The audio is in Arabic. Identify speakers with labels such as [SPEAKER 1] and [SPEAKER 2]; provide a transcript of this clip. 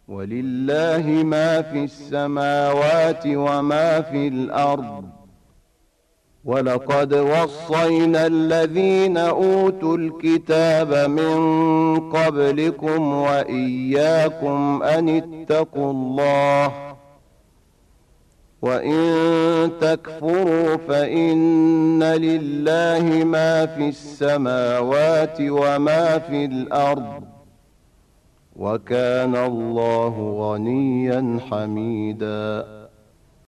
[SPEAKER 1] ولله ما في السماوات وما في الأرض ولقد وصينا الذين أوتوا الكتاب من قبلكم وإياكم أن اتقوا الله وإن تكفروا فإن لله ما في السماوات وما في الأرض وكان الله غنيا حميدا